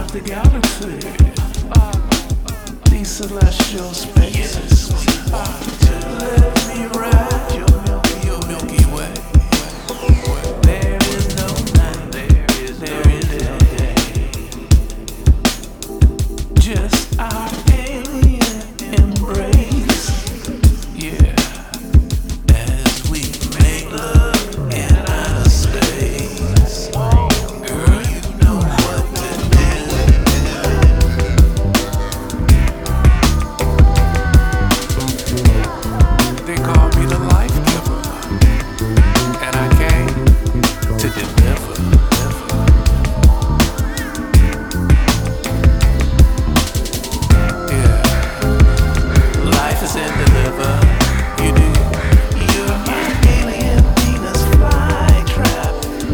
the galaxy, these celestial spaces. Let me ride your Milky Way. There is no night, there is no day. Just our alien embrace. Yeah, as we make love in outer space. Girl, you know what to do. They call me the life giver, and I came to deliver. Yeah, life is in deliver. You do. You're my alien Venus flytrap,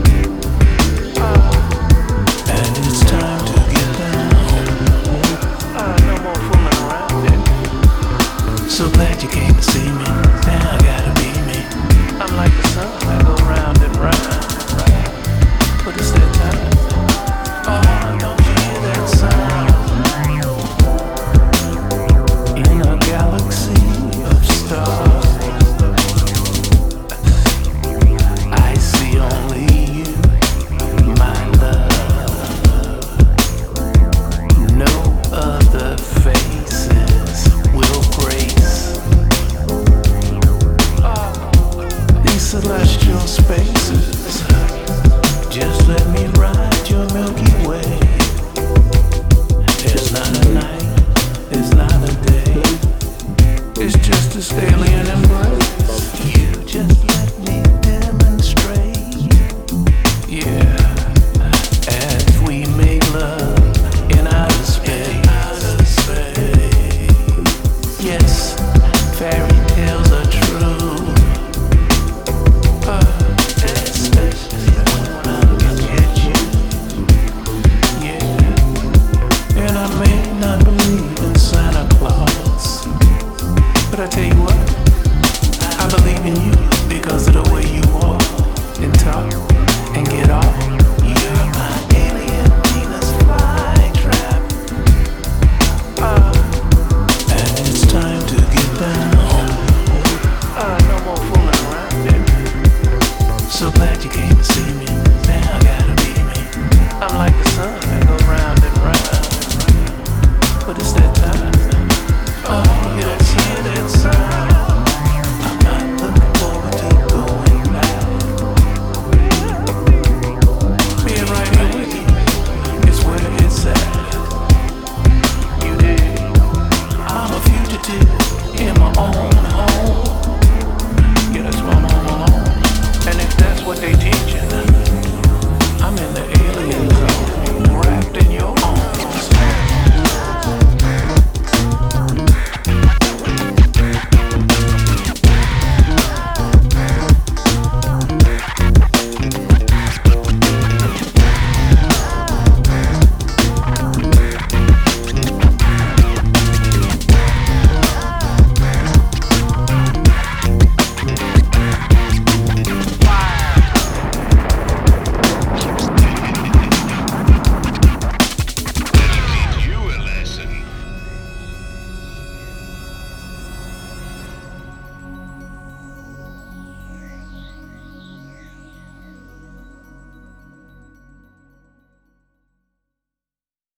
and it's time to get down. No more fooling around it. So glad you came to see me. Now I gotta be me. I'm like the sun, I go round and round. But it's that time. Oh, don't you hear that sound? In a galaxy of stars, I see only you, my love. No other faces will grace these celestial spaces. Just let me ride your Milky Way. There's not a night, there's not a day. It's just this alien embrace. You just let me demonstrate. Yeah, as we make love in outer space. Yes, fairy tales are true. Especially when I look at you. Yeah, and I may not believe in Santa Claus, but I tell you